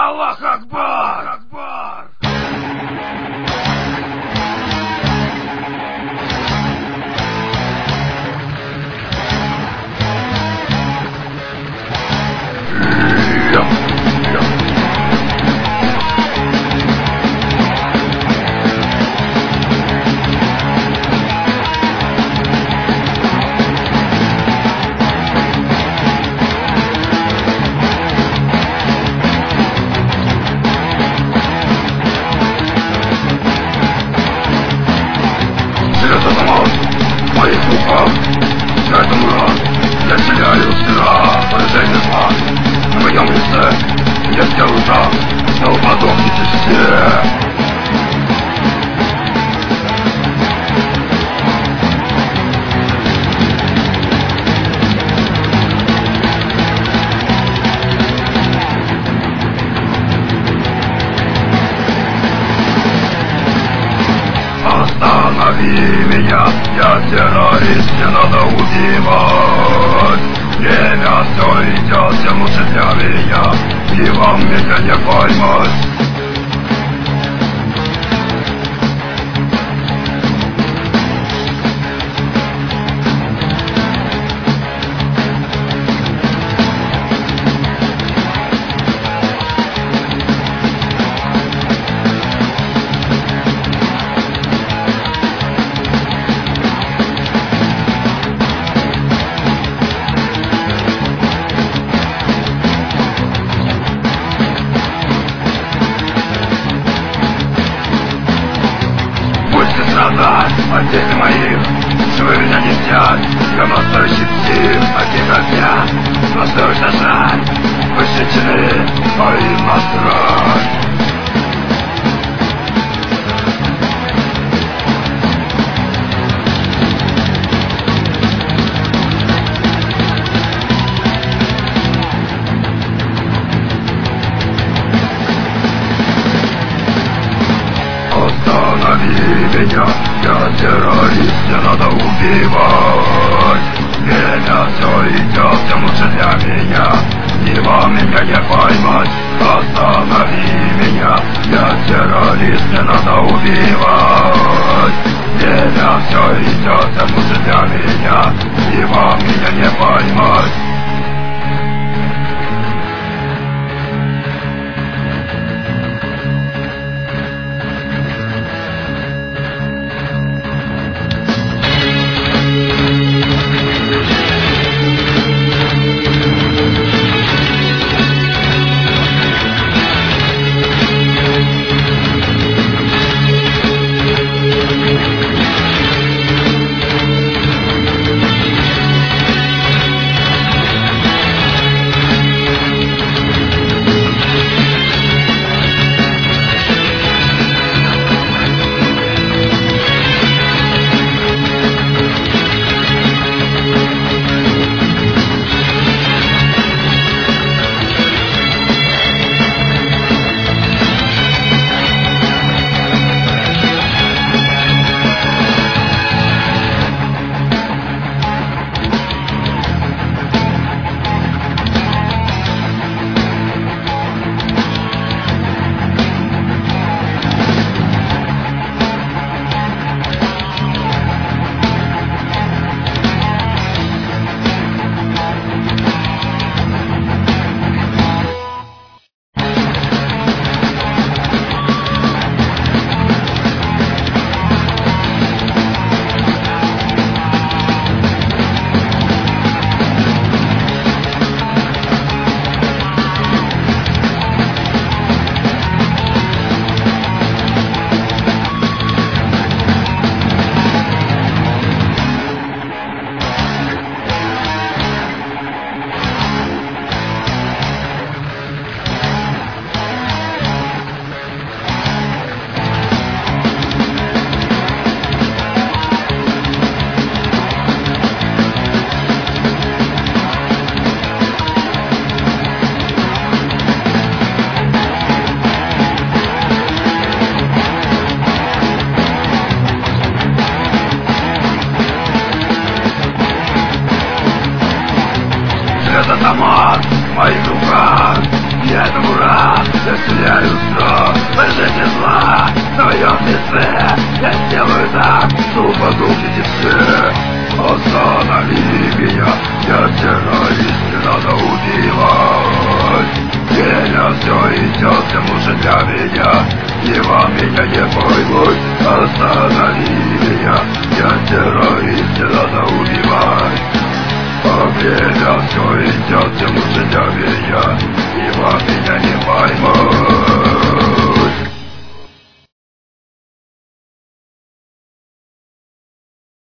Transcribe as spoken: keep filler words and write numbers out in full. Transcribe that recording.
Аллах Акбар! Акбар! Я теряю вчера выражение зла. На моем лице я сделаю так, что подохнете все. Останови меня, я террорист, не надо убивать. Время все идет, тем лучше для меня, и вам меня не поймать. От дети моих, живы меня не взять. Я настоящий псих, таких огня. Просто уж жаль, посечены, а им насрать. Останови меня, я террорист, не надо убивать. Время все идет, тем лучше для меня, и вам меня не поймать. Останови меня, я террорист, не надо убивать. Время все идет, тем лучше для меня, и вам меня не поймать. я, я теряю зла, жизни зла, в твоем лице я сделаю так, что подумайте все. Останови меня, я террорист, не надо убивать. Время все идет, тем лучше для меня, и вам меня не поймут. Останови меня, я террорист, не надо убивать. А время все идет, тем лучше для меня, и вам меня не поймут.